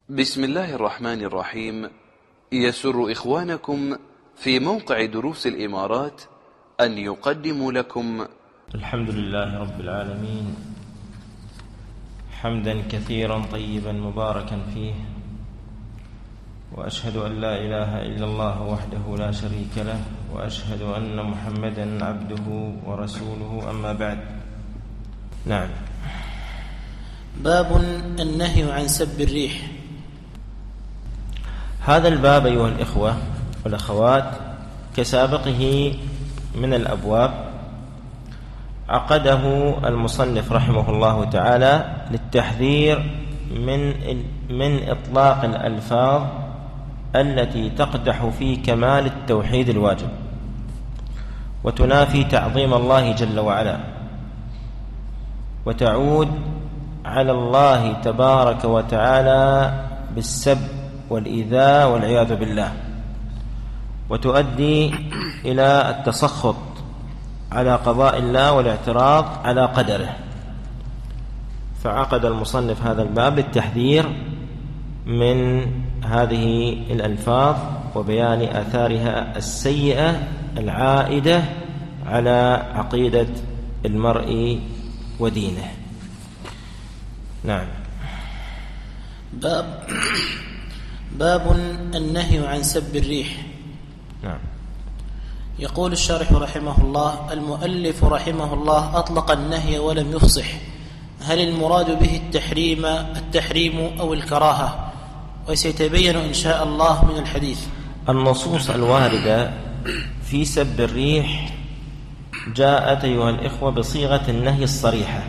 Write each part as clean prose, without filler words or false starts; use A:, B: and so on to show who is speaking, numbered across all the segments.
A: بسم الله الرحمن الرحيم. يسر إخوانكم في موقع دروس الإمارات أن يقدموا لكم
B: الحمد لله رب العالمين، حمدا كثيرا طيبا مباركا فيه، وأشهد أن لا إله إلا الله وحده لا شريك له، وأشهد أن محمدا عبده ورسوله، أما بعد. نعم.
C: باب النهي عن سب الريح.
B: هذا الباب أيها الإخوة والأخوات كسابقه من الأبواب عقده المصنف رحمه الله تعالى للتحذير من إطلاق الألفاظ التي تقدح في كمال التوحيد الواجب وتنافي تعظيم الله جل وعلا، وتعود على الله تبارك وتعالى بالسب والإيذاء والعياذ بالله، وتؤدي إلى التسخط على قضاء الله والاعتراض على قدره. فعقد المصنف هذا الباب للتحذير من هذه الألفاظ وبيان آثارها السيئة العائدة على عقيدة المرء ودينه. نعم.
C: باب النهي عن سب الريح.
B: نعم.
C: يقول الشارح رحمه الله: المؤلف رحمه الله أطلق النهي ولم يفصح، هل المراد به التحريم أو الكراهة؟ وسيتبين إن شاء الله من الحديث.
B: النصوص الواردة في سب الريح جاءت أيها الإخوة بصيغة النهي الصريحة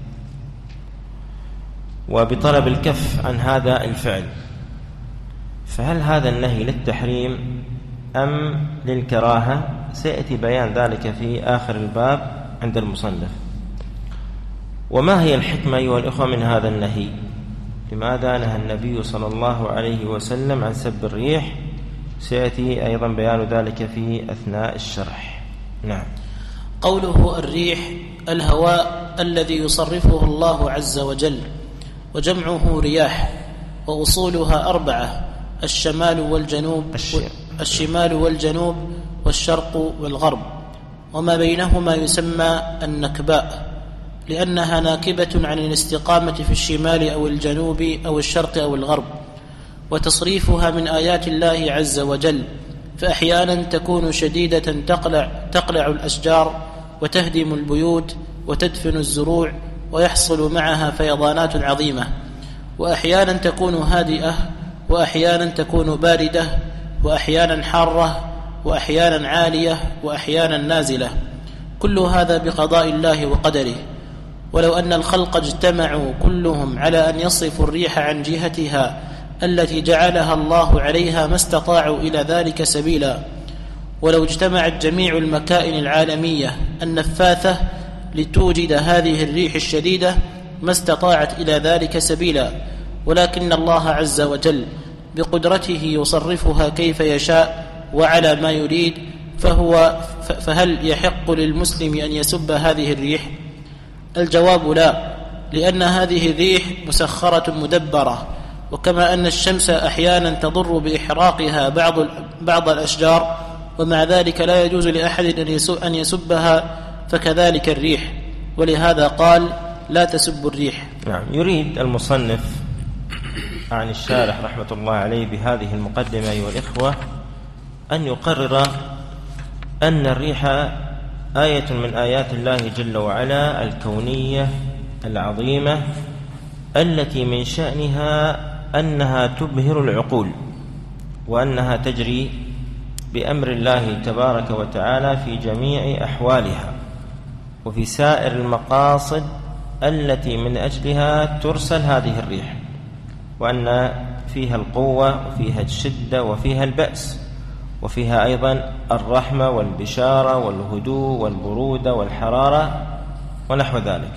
B: وبطلب الكف عن هذا الفعل، فهل هذا النهي للتحريم أم للكراهة؟ سيأتي بيان ذلك في آخر الباب عند المصنف. وما هي الحكمة أيها الإخوة من هذا النهي؟ لماذا نهى النبي صلى الله عليه وسلم عن سب الريح؟ سيأتي أيضا بيان ذلك في أثناء الشرح. نعم.
C: قوله الريح الهواء الذي يصرفه الله عز وجل، وجمعه رياح، وأصولها 4: الشمال والجنوب والشرق والغرب، وما بينهما يسمى النكباء، لأنها ناكبة عن الاستقامة في الشمال أو الجنوب أو الشرق أو الغرب. وتصريفها من آيات الله عز وجل، فأحيانا تكون شديدة تقلع الأشجار وتهدم البيوت وتدفن الزروع ويحصل معها فيضانات عظيمة، وأحيانا تكون هادئة، وأحيانا تكون باردة، وأحيانا حارة، وأحيانا عالية، وأحيانا نازلة، كل هذا بقضاء الله وقدره. ولو أن الخلق اجتمعوا كلهم على أن يصرفوا الريح عن جهتها التي جعلها الله عليها ما استطاعوا إلى ذلك سبيلا. ولو اجتمعت جميع المكائن العالمية النفاثة لتوجد هذه الريح الشديدة ما استطاعت إلى ذلك سبيلا، ولكن الله عز وجل بقدرته يصرفها كيف يشاء وعلى ما يريد. فهل يحق للمسلم أن يسب هذه الريح؟ الجواب لا، لأن هذه الريح مسخرة مدبرة، وكما أن الشمس أحيانا تضر بإحراقها بعض الأشجار، ومع ذلك لا يجوز لأحد أن يسبها، فكذلك الريح، ولهذا قال: لا تسبوا الريح.
B: نعم. يريد المصنف عن الشارح رحمة الله عليه بهذه المقدمة أيها الإخوة أن يقرر أن الريح آية من آيات الله جل وعلا الكونية العظيمة، التي من شأنها أنها تبهر العقول، وأنها تجري بأمر الله تبارك وتعالى في جميع أحوالها وفي سائر المقاصد التي من أجلها ترسل هذه الريح، وأن فيها القوة وفيها الشدة وفيها البأس، وفيها أيضا الرحمة والبشارة والهدوء والبرودة والحرارة ونحو ذلك.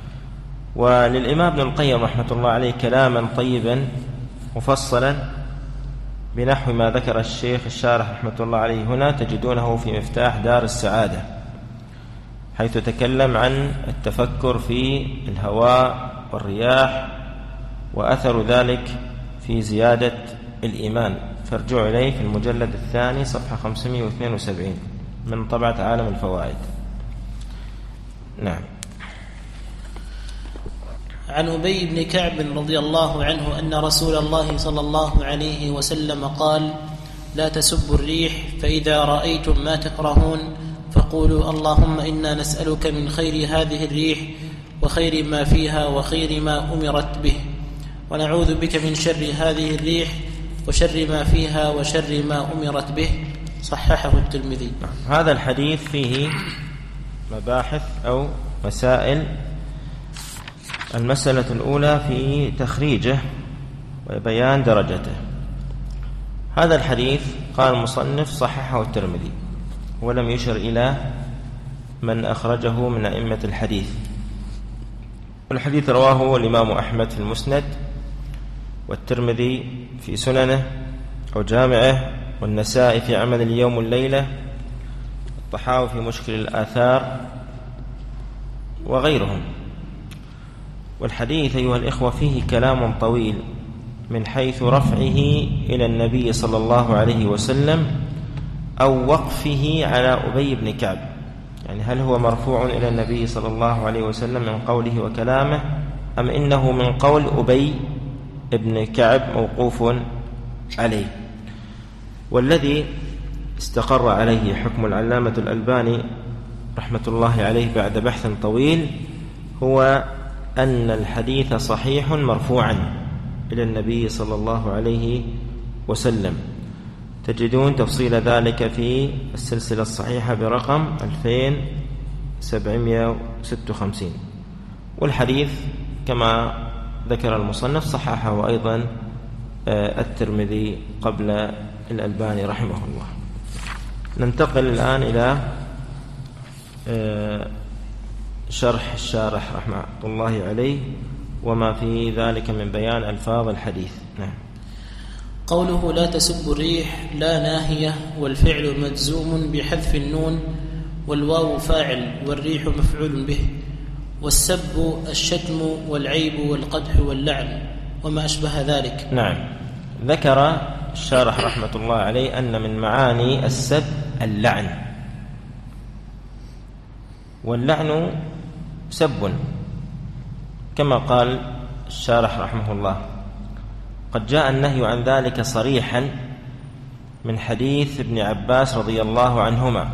B: وللإمام ابن القيم رحمة الله عليه كلاما طيبا مفصلا بنحو ما ذكر الشيخ الشارح رحمة الله عليه هنا، تجدونه في مفتاح دار السعادة، حيث تكلم عن التفكر في الهواء والرياح وأثر ذلك في زيادة الإيمان، فارجعوا إليه في المجلد الثاني صفحة 572 من طبعة عالم الفوائد. نعم.
C: عن أبي بن كعب رضي الله عنه أن رسول الله صلى الله عليه وسلم قال: لا تسبوا الريح، فإذا رأيتم ما تكرهون فقولوا اللهم إنا نسألك من خير هذه الريح وخير ما فيها وخير ما أمرت به، ونعوذ بك من شر هذه الريح وشر ما فيها وشر ما أمرت به. صححه الترمذي.
B: هذا الحديث فيه مباحث أو مسائل. المسألة الأولى في تخريجه وبيان درجته. هذا الحديث قال المصنف صححه الترمذي، ولم يشر إلى من أخرجه من أئمة الحديث. والحديث رواه الإمام أحمد في المسند، والترمذي في سننه أو جامعه، والنسائي في عمل اليوم والليلة، الطحاوي في مشكل الآثار وغيرهم. والحديث أيها الإخوة فيه كلام طويل من حيث رفعه إلى النبي صلى الله عليه وسلم أو وقفه على أبي بن كعب، يعني هل هو مرفوع إلى النبي صلى الله عليه وسلم من قوله وكلامه، أم إنه من قول أبي بن كعب موقوف عليه. والذي استقر عليه حكم العلامة الألباني رحمة الله عليه بعد بحث طويل هو أن الحديث صحيح مرفوعا إلى النبي صلى الله عليه وسلم. تجدون تفصيل ذلك في السلسلة الصحيحة برقم 2756. والحديث كما ذكر المصنف صححه أيضا الترمذي قبل الألباني رحمه الله. ننتقل الآن إلى شرح الشارح رحمة الله عليه وما في ذلك من بيان ألفاظ الحديث. نعم.
C: قوله لا تسب الريح لا ناهية، والفعل مجزوم بحذف النون، والواو فاعل، والريح مفعول به. والسب الشتم والعيب والقدح واللعن وما أشبه ذلك.
B: نعم. ذكر الشارح رحمة الله عليه أن من معاني السب اللعن، واللعن سب كما قال الشارح رحمه الله. قد جاء النهي عن ذلك صريحا من حديث ابن عباس رضي الله عنهما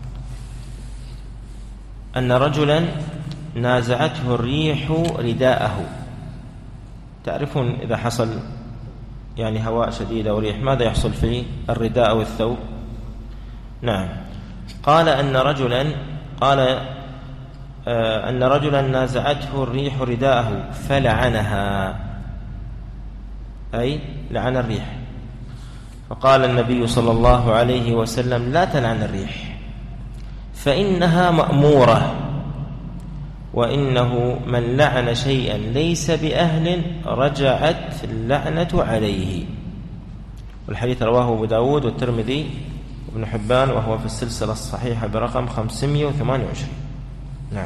B: أن رجلا نازعته الريح رداءه. تعرفون إذا حصل يعني هواء شديد أو ريح ماذا يحصل في الرداء أو الثوب؟ نعم. قال أن رجلا نازعته الريح رداءه فلعنها، أي لعن الريح. فقال النبي صلى الله عليه وسلم: لا تلعن الريح فإنها مأمورة، وإنه من لعن شيئا ليس بأهل رجعت اللعنة عليه. والحديث رواه أبو داود والترمذي وابن حبان، وهو في السلسلة الصحيحة برقم 528. نعم.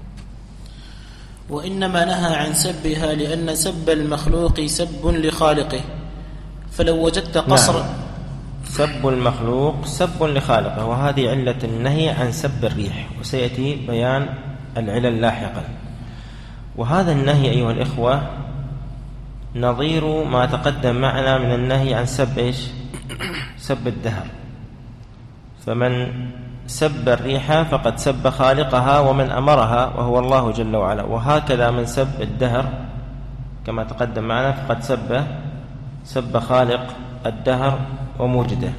C: وإنما نهى عن سبها لأن سب المخلوق سب لخالقه، فلو وجدت قصر.
B: نعم. سب المخلوق سب لخالقه، وهذه علة النهي عن سب الريح، وسيأتي بيان العلل لاحقا. وهذا النهي أيها الإخوة نظير ما تقدم معنا من النهي عن سب إيش؟ سب الدهر. فمن سب الريح فقد سب خالقها ومن أمرها وهو الله جل وعلا، وهكذا من سب الدهر كما تقدم معنا فقد سب خالق الدهر وموجده.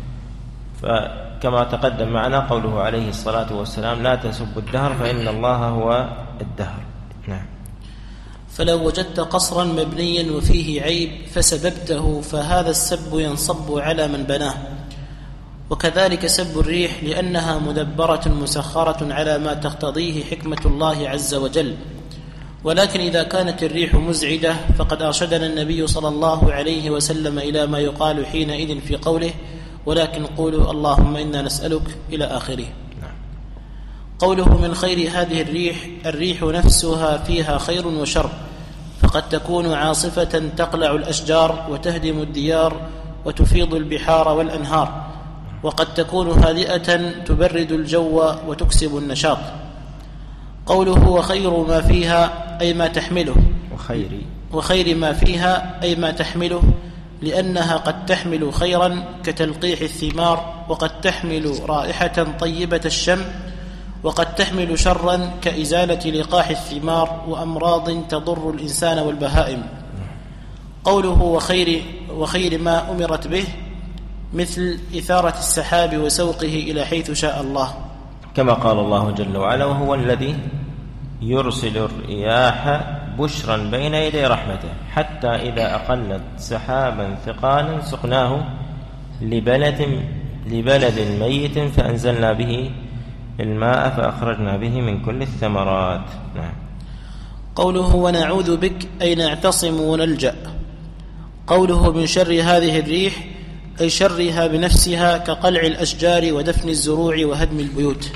B: فكما تقدم معنا قوله عليه الصلاة والسلام: لا تسبوا الدهر فإن الله هو الدهر. نعم.
C: فلو وجدت قصرا مبنيا وفيه عيب فسببته فهذا السب ينصب على من بناه. وكذلك سب الريح لأنها مدبرة مسخرة على ما تقتضيه حكمة الله عز وجل. ولكن إذا كانت الريح مزعجة فقد أرشدنا النبي صلى الله عليه وسلم إلى ما يقال حينئذ في قوله: ولكن قولوا اللهم إنا نسألك إلى آخره. قوله من خير هذه الريح، الريح نفسها فيها خير وشر، فقد تكون عاصفة تقلع الأشجار وتهدم الديار وتفيض البحار والأنهار، وقد تكون هادئة تبرد الجو وتكسب النشاط. قوله وخير ما فيها أي ما تحمله، وخير ما فيها أي ما تحمله، لأنها قد تحمل خيرا كتلقيح الثمار، وقد تحمل رائحة طيبة الشم، وقد تحمل شرا كإزالة لقاح الثمار وأمراض تضر الإنسان والبهائم. قوله وخير ما أمرت به مثل إثارة السحاب وسوقه إلى حيث شاء الله،
B: كما قال الله جل وعلا وهو الذي يرسل الرياح بشرا بين يدي رحمته حتى إذا أقلت سحابا ثقالا سقناه لبلد ميت فأنزلنا به الماء فأخرجنا به من كل الثمرات. نعم.
C: قوله ونعوذ بك أي نعتصم ونلجأ. قوله من شر هذه الريح أي شرها بنفسها كقلع الأشجار ودفن الزروع وهدم البيوت.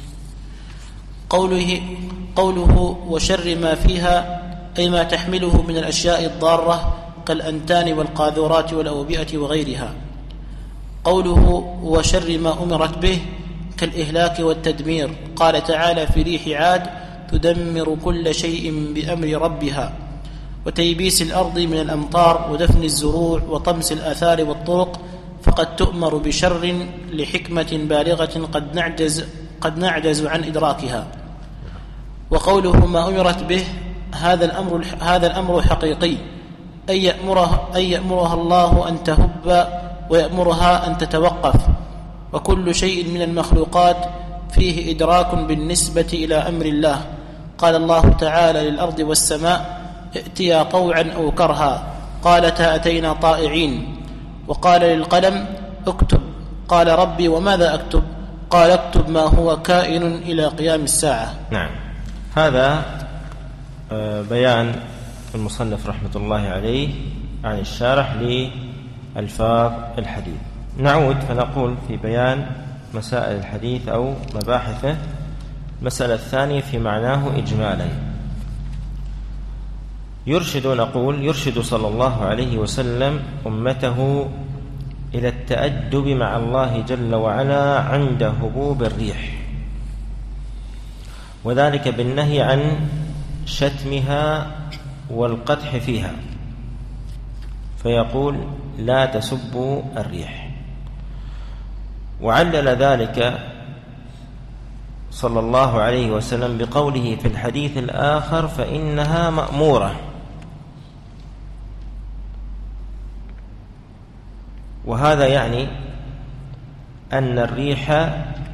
C: قوله وشر ما فيها أي ما تحمله من الأشياء الضارة كالأنتان والقاذورات والأوبئة وغيرها. قوله وشر ما أمرت به كالإهلاك والتدمير، قال تعالى في ريح عاد تدمر كل شيء بأمر ربها، وتيبيس الأرض من الأمطار ودفن الزروع وطمس الآثار والطرق، فقد تؤمر بشر لحكمة بالغة قد نعجز عن إدراكها. وقوله ما أمرت به هذا الأمر حقيقي، أي يأمرها الله أن تهب ويأمرها أن تتوقف، وكل شيء من المخلوقات فيه إدراك بالنسبة إلى أمر الله. قال الله تعالى للأرض والسماء ائتيا طوعا أو كرها، قالتا أتينا طائعين. وقال للقلم اكتب، قال ربي وماذا أكتب؟ قال اكتب ما هو كائن إلى قيام الساعة.
B: نعم. هذا بيان المصنف رحمة الله عليه عن الشارح لألفاظ الحديث. نعود فنقول في بيان مسائل الحديث أو مباحثه. المسألة الثانية في معناه إجمالا. يرشد صلى الله عليه وسلم أمته إلى التأدب مع الله جل وعلا عند هبوب الريح، وذلك بالنهي عن شتمها والقدح فيها، فيقول لا تسبوا الريح. وعلل ذلك صلى الله عليه وسلم بقوله في الحديث الآخر فإنها مأمورة. وهذا يعني أن الريح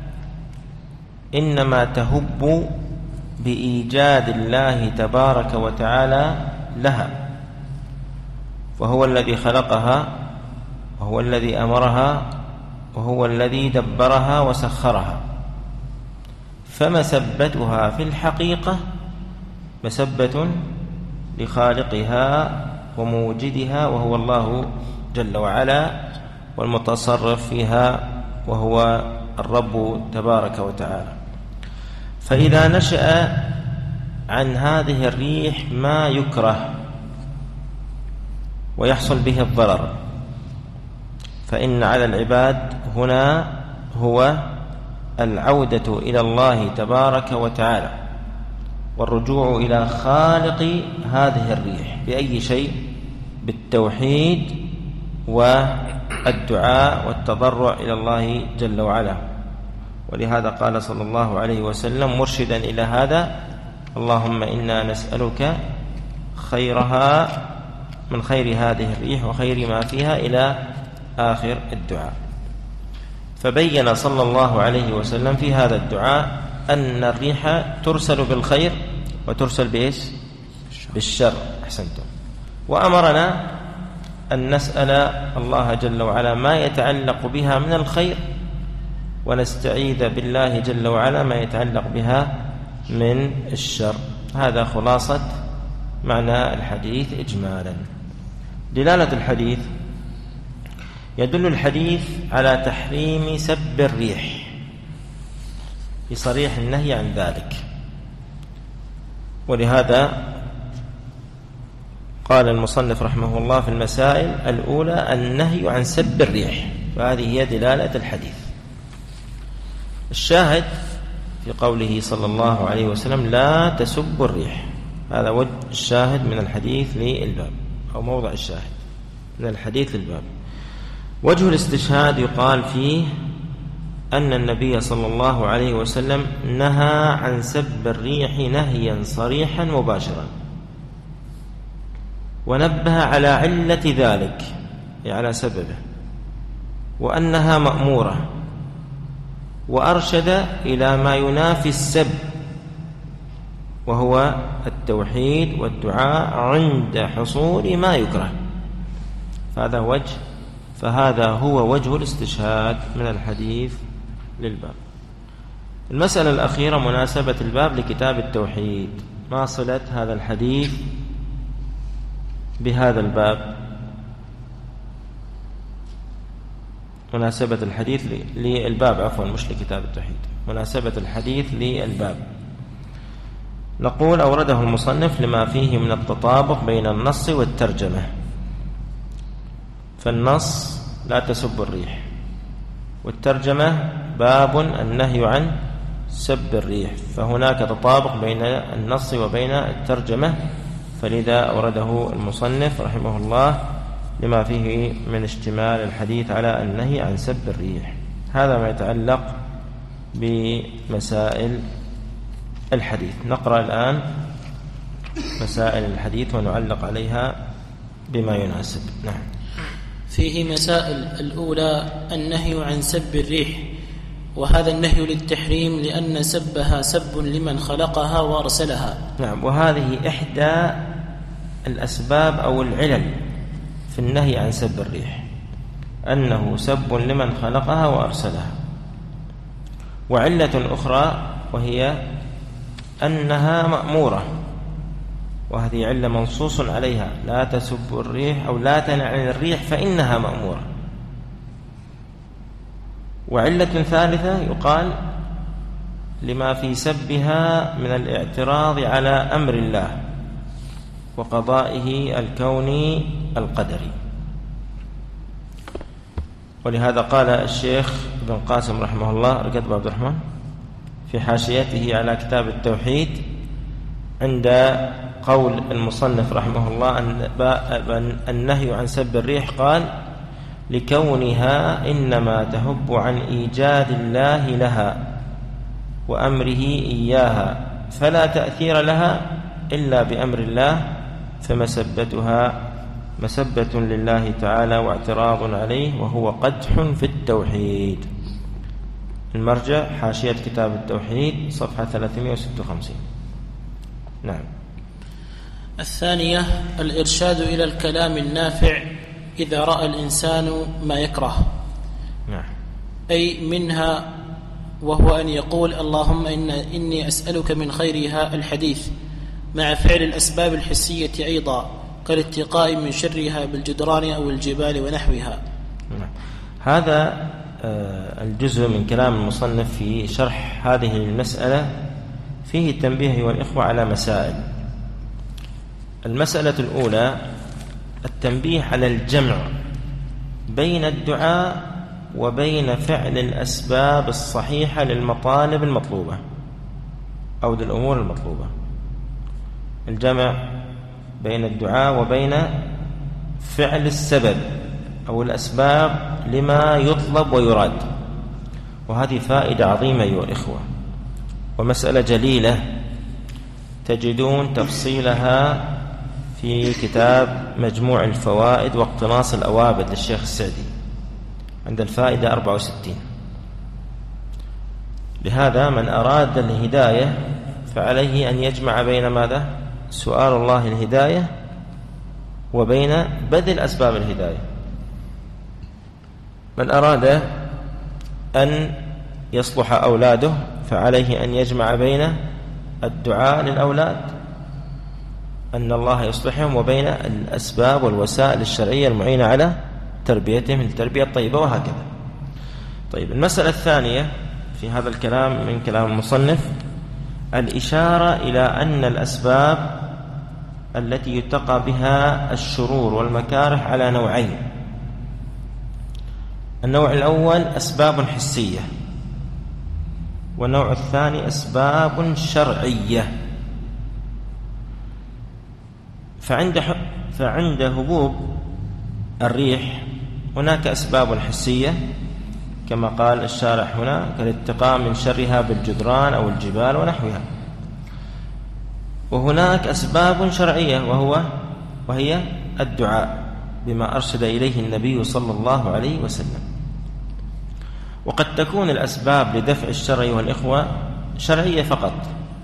B: إنما تهب بإيجاد الله تبارك وتعالى لها، فهو الذي خلقها وهو الذي أمرها وهو الذي دبرها وسخرها، فمسبتها في الحقيقة مسبة لخالقها وموجدها وهو الله جل وعلا والمتصرف فيها وهو الرب تبارك وتعالى. فإذا نشأ عن هذه الريح ما يكره ويحصل به الضرر، فإن على العباد هنا هو العودة إلى الله تبارك وتعالى والرجوع إلى خالق هذه الريح بأي شيء؟ بالتوحيد والدعاء والتضرع إلى الله جل وعلا. ولهذا قال صلى الله عليه وسلم مرشدا إلى هذا: اللهم إنا نسألك خيرها من خير هذه الريح وخير ما فيها إلى آخر الدعاء. فبين صلى الله عليه وسلم في هذا الدعاء أن الريح ترسل بالخير وترسل بإيش؟ بالشر. أحسنتم. وأمرنا أن نسأل الله جل وعلا ما يتعلق بها من الخير ونستعيذ بالله جل وعلا ما يتعلق بها من الشر. هذا خلاصة معنى الحديث إجمالا. دلالة الحديث: يدل الحديث على تحريم سب الريح بصريح النهي عن ذلك، ولهذا قال المصنف رحمه الله في المسائل الأولى النهي عن سب الريح، فهذه هي دلالة الحديث. الشاهد في قوله صلى الله عليه وسلم لا تسب الريح، هذا وجه الشاهد من الحديث للباب، أو موضع الشاهد من الحديث للباب. وجه الاستشهاد يقال فيه أن النبي صلى الله عليه وسلم نهى عن سب الريح نهيا صريحا مباشرا، ونبه على علة ذلك، على سببه، وأنها مأمورة، وأرشد إلى ما ينافي السب، وهو التوحيد والدعاء عند حصول ما يكره. فهذا هو وجه الاستشهاد من الحديث للباب. المسألة الأخيرة مناسبة الباب لكتاب التوحيد. ما صلة هذا الحديث بهذا الباب؟ مناسبة الحديث للباب، عفوا مش لكتاب التوحيد، مناسبة الحديث للباب. نقول أورده المصنف لما فيه من التطابق بين النص والترجمة. فالنص لا تسب الريح، والترجمة باب النهي عن سب الريح، فهناك تطابق بين النص وبين الترجمة، فلذا أورده المصنف رحمه الله لما فيه من اشتمال الحديث على النهي عن سب الريح. هذا ما يتعلق بمسائل الحديث. نقرأ الآن مسائل الحديث ونعلق عليها بما يناسب. نعم.
C: فيه مسائل. الأولى النهي عن سب الريح، وهذا النهي للتحريم لأن سبها سب لمن خلقها وأرسلها.
B: نعم، وهذه إحدى الأسباب أو العلل في النهي عن سب الريح، أنه سب لمن خلقها وأرسلها. وعلة أخرى وهي أنها مأمورة، وهذه علة منصوص عليها، لا تسب الريح أو لا تنع عن الريح فإنها مأمورة. وعلة ثالثة يقال لما في سبها من الاعتراض على أمر الله وقضائه الكوني القدري. ولهذا قال الشيخ ابن قاسم رحمه الله رقد عبد الرحمن في حاشيته على كتاب التوحيد عند قول المصنف رحمه الله النهي عن سب الريح، قال لكونها إنما تهب عن إيجاد الله لها وأمره إياها، فلا تأثير لها إلا بأمر الله، فمسبتها مسبة لله تعالى واعتراض عليه، وهو قدح في التوحيد. المرجع حاشية كتاب التوحيد صفحة 356. نعم.
C: الثانية الإرشاد إلى الكلام النافع إذا رأى الإنسان ما يكره.
B: نعم.
C: أي منها وهو أن يقول اللهم إني أسألك من خيرها الحديث، مع فعل الأسباب الحسية أيضا كالاتقاء من شرها بالجدران أو الجبال ونحوها.
B: نعم. هذا الجزء من كلام المصنف في شرح هذه المسألة فيه تنبيه والإخوة على مسائل. المسألة الأولى التنبيه على الجمع بين الدعاء وبين فعل الأسباب الصحيحة للمطالب المطلوبة أو للأمور المطلوبة. الجمع بين الدعاء وبين فعل السبب أو الأسباب لما يطلب ويراد، وهذه فائدة عظيمة أيها الإخوة، ومسألة جليلة تجدون تفصيلها في كتاب مجموع الفوائد واقتناص الأوابد للشيخ السعدي عند الفائدة 64. لهذا من أراد الهداية فعليه أن يجمع بين ماذا؟ سؤال الله الهداية وبين بذل أسباب الهداية. من أراد أن يصلح أولاده فعليه أن يجمع بين الدعاء للأولاد أن الله يصلحهم وبين الأسباب والوسائل الشرعية المعينة على تربيتهم التربية الطيبة، وهكذا. طيب، المسألة الثانية في هذا الكلام من كلام المصنف الإشارة إلى أن الأسباب التي يتقى بها الشرور والمكاره على نوعين. النوع الأول أسباب حسية، والنوع الثاني أسباب شرعية. فعند هبوب الريح هناك أسباب حسية كما قال الشارح هنا، كالاتقاء من شرها بالجدران أو الجبال ونحوها. وهناك أسباب شرعية وهي الدعاء بما أرشد إليه النبي صلى الله عليه وسلم. وقد تكون الأسباب لدفع الشر والإخوة شرعية فقط،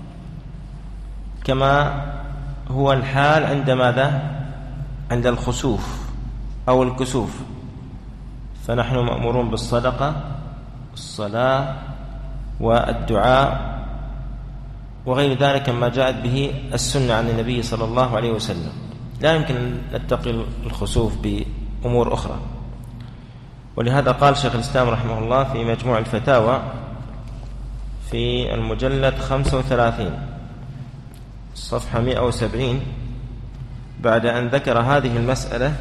B: كما هو الحال عند ماذا؟ عند الخسوف أو الكسوف، فنحن مأمورون بالصدقة والصلاة والدعاء وغير ذلك ما جاءت به السنة عن النبي صلى الله عليه وسلم. لا يمكن أن نتقي الخسوف بأمور أخرى. ولهذا قال شيخ الإسلام رحمه الله في مجموع الفتاوى في المجلد 35 صفحة 170 بعد أن ذكر هذه المسألة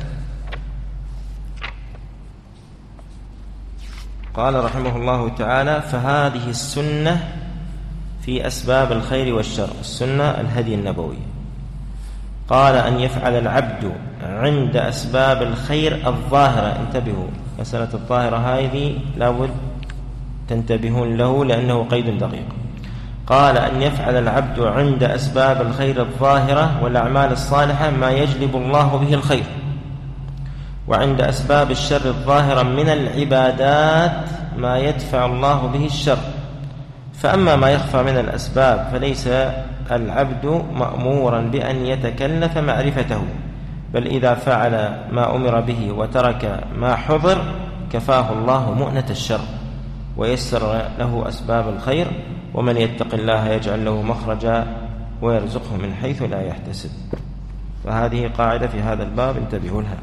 B: قال رحمه الله تعالى: فهذه السنة في أسباب الخير والشر. السنة الهدي النبوي. قال: أن يفعل العبد عند أسباب الخير الظاهرة. انتبهوا، مسألة الظاهرة هذه لابد تنتبهون له لأنه قيد دقيق. قال: أن يفعل العبد عند أسباب الخير الظاهرة والأعمال الصالحة ما يجلب الله به الخير، وعند أسباب الشر الظاهرة من العبادات ما يدفع الله به الشر. فأما ما يخفى من الأسباب فليس العبد مأمورا بأن يتكلف معرفته، بل إذا فعل ما أمر به وترك ما حظر كفاه الله مؤنة الشر ويسر له أسباب الخير. ومن يتق الله يجعل له مخرجا ويرزقه من حيث لا يحتسب. فهذه قاعدة في هذا الباب انتبهوا لها.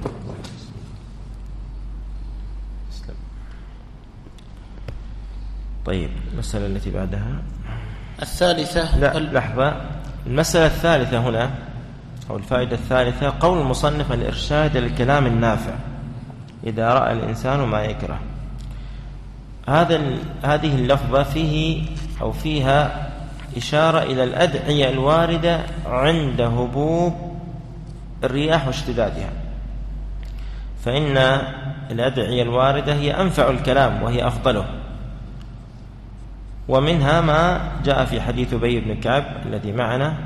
B: طيب، المسألة التي بعدها
C: الثالثة.
B: لا، لحظة. المسألة الثالثة هنا أو الفائدة الثالثة قول المصنف: الإرشاد للكلام النافع إذا رأى الإنسان ما يكره. هذه اللفظة فيها إشارة إلى الأدعية الواردة عند هبوب الرياح واشتدادها، فإن الأدعية الواردة هي أنفع الكلام وهي أفضله. ومنها ما جاء في حديث أبي بن كعب الذي معنا،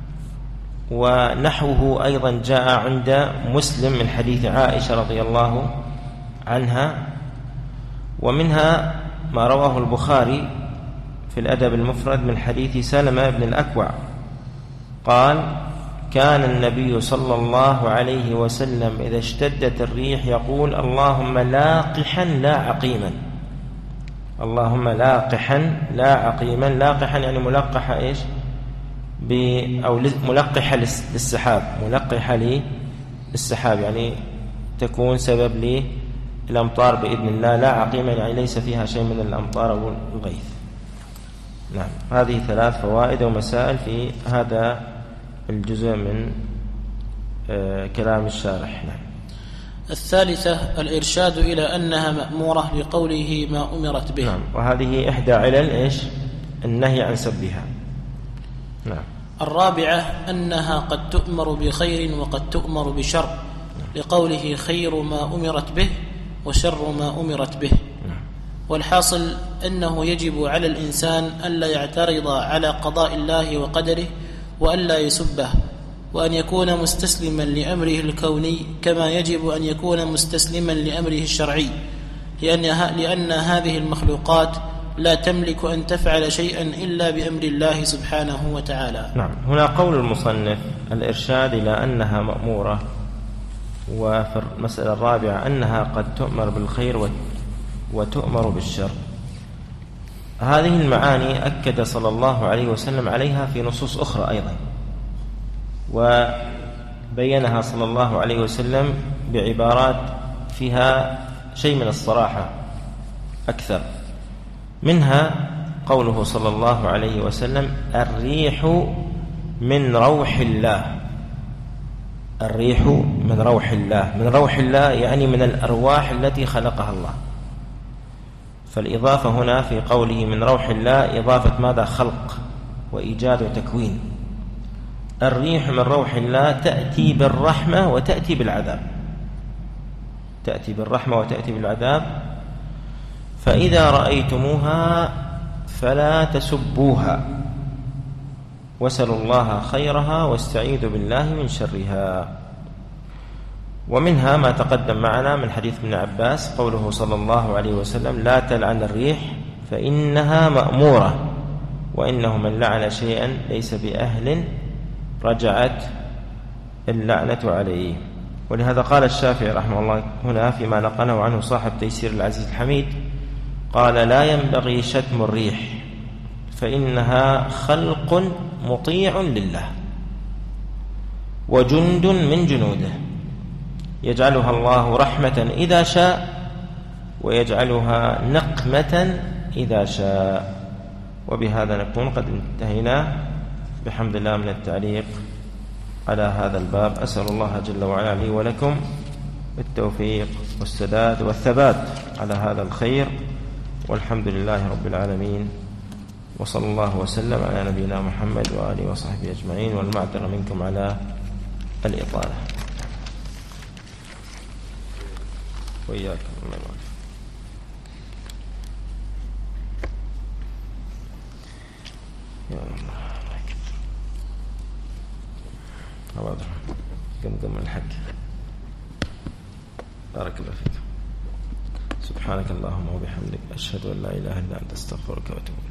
B: ونحوه أيضا جاء عند مسلم من حديث عائشة رضي الله عنها. ومنها ما رواه البخاري في الأدب المفرد من حديث سلمة بن الأكوع قال: كان النبي صلى الله عليه وسلم إذا اشتدت الريح يقول: اللهم لاقحا لا عقيما. اللهم لاقحا لا عقيما. لاقحا يعني ملقحة إيش؟ أو ملقحة للسحاب. ملقحة للسحاب يعني تكون سبب للأمطار بإذن الله. لا عقيما يعني ليس فيها شيء من الأمطار أو الغيث. نعم، هذه 3 فوائد ومسائل في هذا الجزء من كلام الشارح. نعم.
C: الثالثة الإرشاد إلى أنها مأمورة لقوله ما أمرت به.
B: نعم، وهذه إحدى علل إيش؟ النهي عن سبها. نعم.
C: الرابعة أنها قد تؤمر بخير وقد تؤمر بشر، لقوله خير ما أمرت به وشر ما أمرت به. والحاصل أنه يجب على الإنسان ألا يعترض على قضاء الله وقدره وألا يسبه، وأن يكون مستسلما لأمره الكوني كما يجب أن يكون مستسلما لأمره الشرعي، لأن هذه المخلوقات لا تملك أن تفعل شيئا إلا بأمر الله سبحانه وتعالى.
B: نعم. هنا قول المصنف: الإرشاد إلى أنها مأمورة، وفي المسألة الرابعة أنها قد تؤمر بالخير وتؤمر بالشر. هذه المعاني أكد صلى الله عليه وسلم عليها في نصوص أخرى أيضا، وبينها صلى الله عليه وسلم بعبارات فيها شيء من الصراحة أكثر. منها قوله صلى الله عليه وسلم: الريح من روح الله. الريح من روح الله. من روح الله يعني من الأرواح التي خلقها الله. فالإضافة هنا في قوله من روح الله إضافة ماذا؟ خلق وإيجاد وتكوين. الريح من روح الله تأتي بالرحمة وتأتي بالعذاب، تأتي بالرحمة وتأتي بالعذاب. فإذا رأيتموها فلا تسبوها واسألوا الله خيرها واستعيذوا بالله من شرها. ومنها ما تقدم معنا من حديث ابن عباس قوله صلى الله عليه وسلم لا تلعن الريح فإنها مأمورة، وإنه من لعن شيئا ليس بأهل رجعت اللعنة عليه. ولهذا قال الشافعي رحمه الله هنا فيما نقله عنه صاحب تيسير العزيز الحميد، قال لا ينبغي شتم الريح فإنها خلق مطيع لله وجند من جنوده، يجعلها الله رحمة إذا شاء ويجعلها نقمة إذا شاء. وبهذا نكون قد انتهينا بحمد الله من التعليق على هذا الباب. أسأل الله جل وعلا لي ولكم التوفيق والسداد والثبات على هذا الخير، والحمد لله رب العالمين، وصلى الله وسلم على نبينا محمد وآله وصحبه أجمعين، والمعذرة منكم على الإطالة. وإياكم الله يبارك. يا الله حاضر قم الحق. بارك الله فيك. سبحانك اللهم وبحمدك أشهد أن لا إله إلا أنت أستغفرك وأتوب إليك.